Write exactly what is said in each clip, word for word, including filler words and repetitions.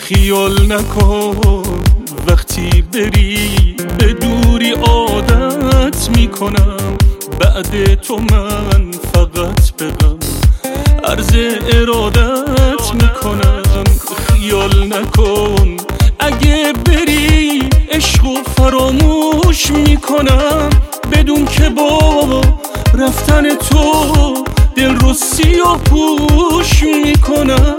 خیال نکن وقتی بری به دوری عادت میکنم، بعد تو من فقط بغم عرض ارادت میکنم. خیال نکن اگه بری عشقو فراموش میکنم، بدون که با رفتن تو دل رو سیاه پوش میکنم.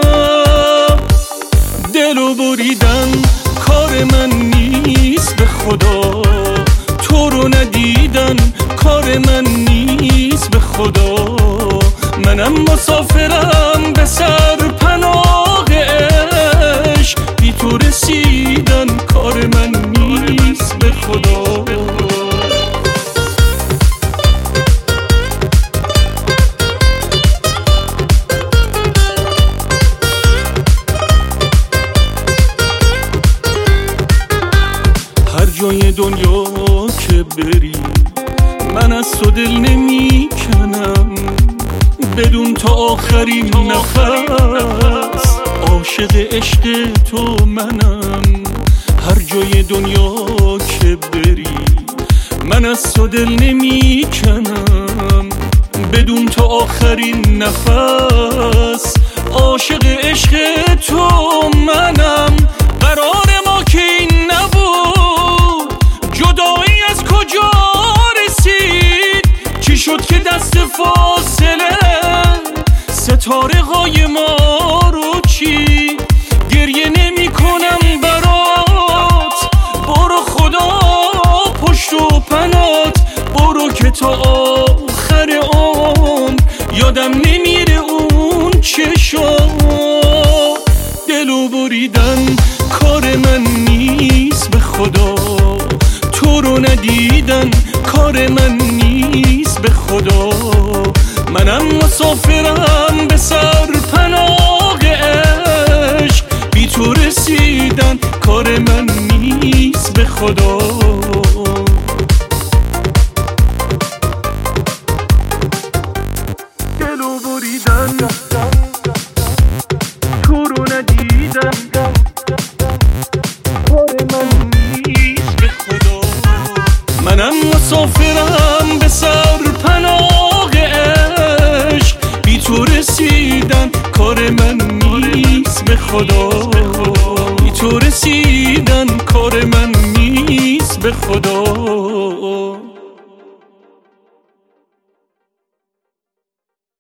دلو بریدن کار من نیست به خدا، تو رو ندیدن کار من نیست به خدا. منم مسافرم به سر پناه عشق، بی تو رسیدن کار من نیست به خدا. هر جای دنیا که بری من از تو دل نمی کنم، بدون تا آخرین نفس عاشق عشق تو منم. هر جای دنیا که بری من از تو دل نمی کنم، بدون تا آخرین نفس عاشق عشق تو منم. قرار ما که این نبود، جدایی از کجا رسید؟ چی شد که دست فاصله ستاره های ما رو چی؟ گریه نمی کنم برات، برو خدا پشت و پنات، برو که تا آخر عمر یادم نمیره اون چشات. دلو بریدن کار من نیست به خدا، تو رو ندیدن کار من نیست به خدا. منم مسافرم به سر پناه عشق، بی تو رسیدن کار من نیست به خدا. دلو بریدن تو رو ندیدن کار من نیست به خدا. منم مسافرم به سر پناه عشق، بی تو رسیدن کار من نیست به خدا. بی تو رسیدن کار من نیست به خدا.